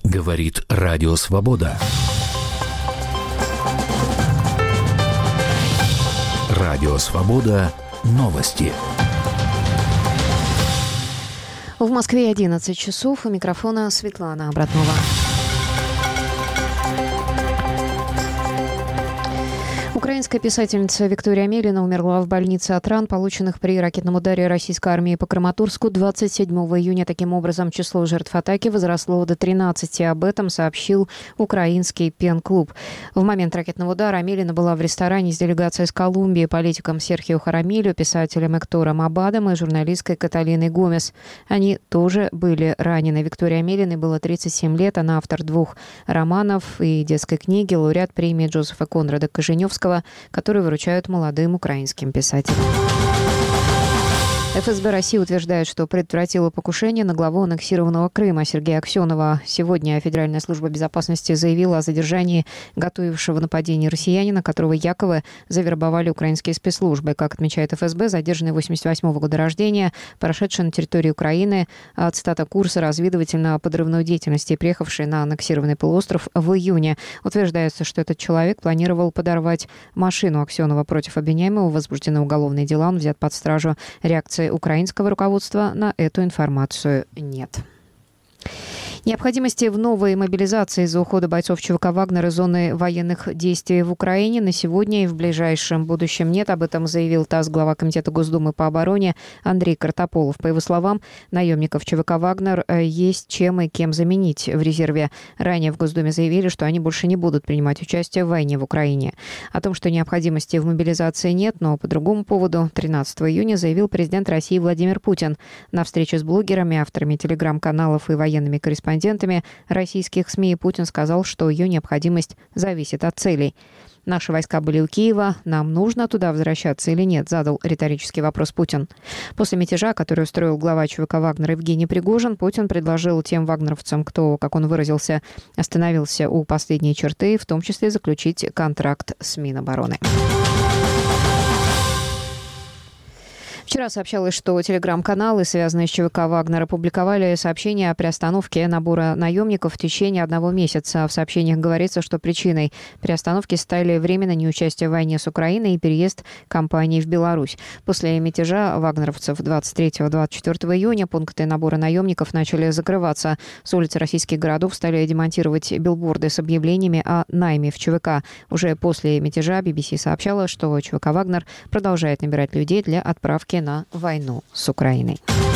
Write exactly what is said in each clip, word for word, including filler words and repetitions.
Говорит Радио Свобода. Радио Свобода. Новости. В Москве одиннадцать часов. У микрофона Светлана Обратнова. Украинская писательница Виктория Амелина умерла в больнице от ран, полученных при ракетном ударе российской армии по Краматорску двадцать седьмого июня. Таким образом, число жертв атаки возросло до тринадцати. Об этом сообщил украинский пен-клуб. В момент ракетного удара Амелина была в ресторане с делегацией из Колумбии, политиком Серхио Харамилью, писателем Эктором Абадом и журналисткой Каталиной Гомес. Они тоже были ранены. Виктории Амелиной было тридцать семь лет. Она автор двух романов и детской книги, лауреат премии Джозефа Конрада Коженевского, которые выручают молодым украинским писателям. эф эс бэ России утверждает, что предотвратило покушение на главу аннексированного Крыма Сергея Аксенова. Сегодня Федеральная служба безопасности заявила о задержании готовившего нападение россиянина, которого якобы завербовали украинские спецслужбы. Как отмечает эф эс бэ, задержанный восемьдесят восьмого года рождения, прошедший на территории Украины, цитата, курса разведывательно-подрывной деятельности, приехавший на аннексированный полуостров в июне. Утверждается, что этот человек планировал подорвать машину Аксенова. Против обвиняемого возбуждены уголовные дела. Он взят под стражу. Реакция украинского руководства на эту информацию нет. Необходимости в новой мобилизации из-за ухода бойцов ЧВК «Вагнер» из зоны военных действий в Украине на сегодня и в ближайшем будущем нет. Об этом заявил ТАСС глава Комитета Госдумы по обороне Андрей Картополов. По его словам, наемников ЧВК «Вагнер» есть чем и кем заменить в резерве. Ранее в Госдуме заявили, что они больше не будут принимать участие в войне в Украине. О том, что необходимости в мобилизации нет, но по другому поводу тринадцатого июня заявил президент России Владимир Путин. На встрече с блогерами, авторами телеграм-каналов и военными корреспондентами российских СМИ Путин сказал, что ее необходимость зависит от целей. «Наши войска были у Киева. Нам нужно туда возвращаться или нет?» — задал риторический вопрос Путин. После мятежа, который устроил глава ЧВК «Вагнер» Евгений Пригожин, Путин предложил тем вагнеровцам, кто, как он выразился, остановился у последней черты, в том числе заключить контракт с Минобороны. Вчера сообщалось, что телеграм-каналы, связанные с ЧВК «Вагнер», опубликовали сообщение о приостановке набора наемников в течение одного месяца. В сообщениях говорится, что причиной приостановки стали временно неучастие в войне с Украиной и переезд компании в Беларусь. После мятежа вагнеровцев двадцать третьего — двадцать четвёртого июня пункты набора наемников начали закрываться. С улиц российских городов стали демонтировать билборды с объявлениями о найме в ЧВК. Уже после мятежа би би си сообщала, что ЧВК «Вагнер» продолжает набирать людей для отправки на войну с Украиной.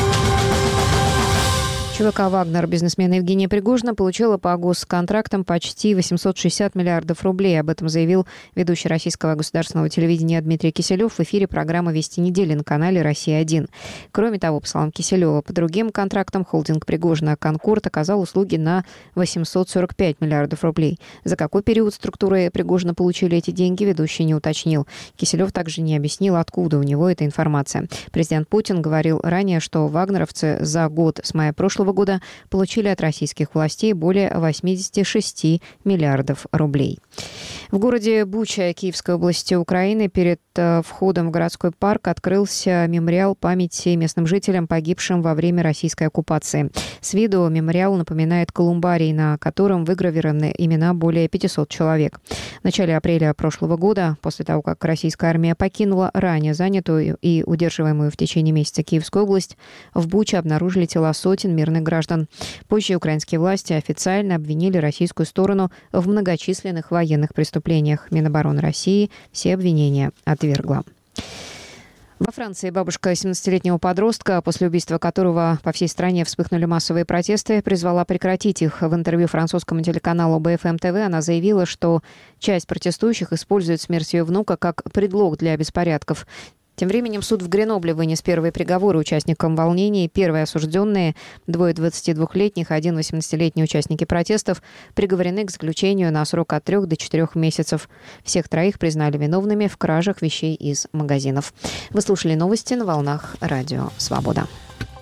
ЧВК «Вагнер» бизнесмена Евгения Пригожина получила по госконтрактам почти восемьсот шестьдесят миллиардов рублей. Об этом заявил ведущий российского государственного телевидения Дмитрий Киселев в эфире программы «Вести недели» на канале «Россия один». Кроме того, по словам Киселева, по другим контрактам холдинг Пригожина «Конкорд» оказал услуги на восемьсот сорок пять миллиардов рублей. За какой период структуры Пригожина получили эти деньги, ведущий не уточнил. Киселев также не объяснил, откуда у него эта информация. Президент Путин говорил ранее, что вагнеровцы за год с мая прошлого года получили от российских властей более восемьдесят шесть миллиардов рублей. В городе Буча Киевской области Украины перед входом в городской парк открылся мемориал памяти местным жителям, погибшим во время российской оккупации. С виду мемориал напоминает колумбарий, на котором выгравированы имена более пятисот человек. В начале апреля прошлого года, после того, как российская армия покинула ранее занятую и удерживаемую в течение месяца Киевскую область, в Буче обнаружили тела сотен мирных граждан. Позже украинские власти официально обвинили российскую сторону в многочисленных военных преступлениях. Минобороны России все обвинения отвергла. Во Франции бабушка семнадцатилетнего подростка, после убийства которого по всей стране вспыхнули массовые протесты, призвала прекратить их. В интервью французскому телеканалу бэ эф эм тэ вэ она заявила, что часть протестующих использует смерть ее внука как предлог для беспорядков. Тем временем суд в Гренобле вынес первые приговоры участникам волнений. Первые осужденные, двое двадцатидвухлетних, один восемнадцатилетний участники протестов, приговорены к заключению на срок от трех до четырех месяцев. Всех троих признали виновными в кражах вещей из магазинов. Вы слушали новости на волнах Радио Свобода.